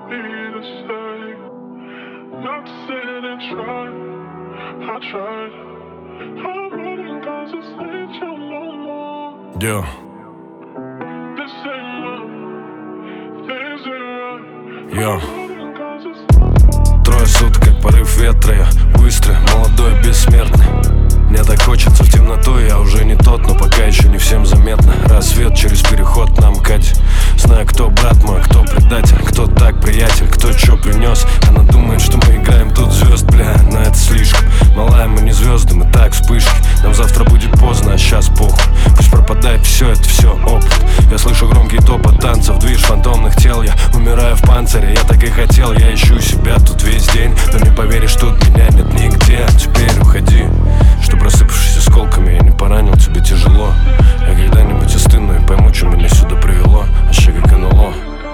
be the same. Not to say that I tried, I tried. I'm running cause it's ain't you no more. Yeah. This ain't love, this ain't right. Yeah. I'm running cause it's not for. Трое суток, как порыв ветра, я быстрый, молодой, бессмертный. Мне так хочется в темноту, я уже не тот, но пока еще не всем заметно. Рассвет через переход на МКАДе. Знаю, кто брат мой, кто предатель, кто так приятель, кто чё принес. Она думает, что мы играем тут звезд, бля, но это слишком. Малая, мы не звезды, мы так вспышки. Нам завтра будет поздно, а сейчас похуй. Пусть пропадает все, это все опыт. Я слышу громкий топот танцев, движ фантомных тел. Я умираю в панцире, я так и хотел. Я ищу себя тут весь день, но не поверишь, тут меня нет нигде. Теперь уходи, чтоб рассыпавшись осколками я не поранил тебе тяжело. Я когда-нибудь остыну и пойму, что меня сюда привело. А ще как НЛО.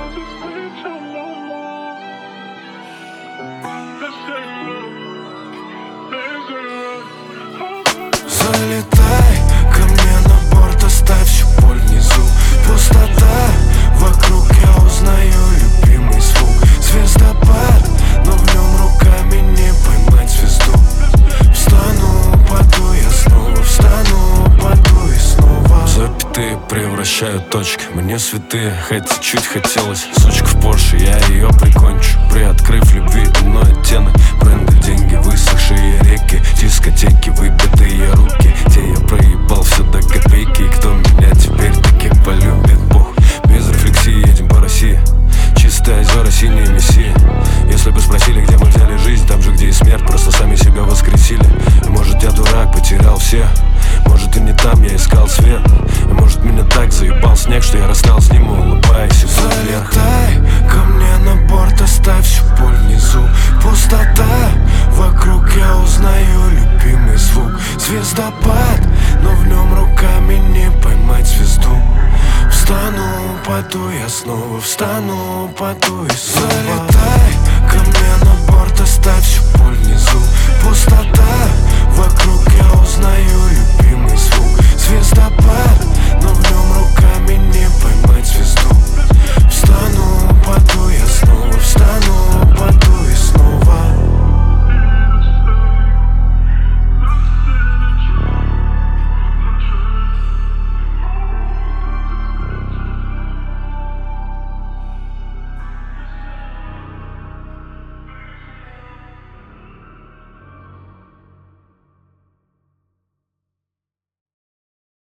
Залетай ко мне на борт, оставь всю боль внизу. Пустота вокруг, я узнаю любимый звук. Звездопад, но в нем руками не поймать звезду. Встану, упаду, я снова встану, упаду и снова. Запятые превращают точки, мне святые, хоть чуть хотелось. Сучка в Порше, я ее прикончу, приоткрыв любви иной оттенок. Бренды, деньги, высохшие реки, дискотеки, выбитые руки. Те я проебал все до копейки, и кто меня теперь таки полюбит? Бог, без рефлексии едем по России. Чистые озера, синие мессии. Если бы спросили, где мы взяли жизнь, там же, где и смерть, просто сами себя воскресили. И может я дурак, потерял все. Может и не там я искал свет. И может меня так заебал снег, что я расстал с ним, улыбаясь и вверх. Залетай ко мне на борт, оставь всю боль внизу. Пустота вокруг, я узнаю любимый звук. Звездопад, но в нем руками не поймать звезду. Встану, упаду, я снова встану, упаду и снова. Залетай ко мне на борт, оставь всю боль внизу. Пустота вокруг, я узнаю любимый звук. Звездопад,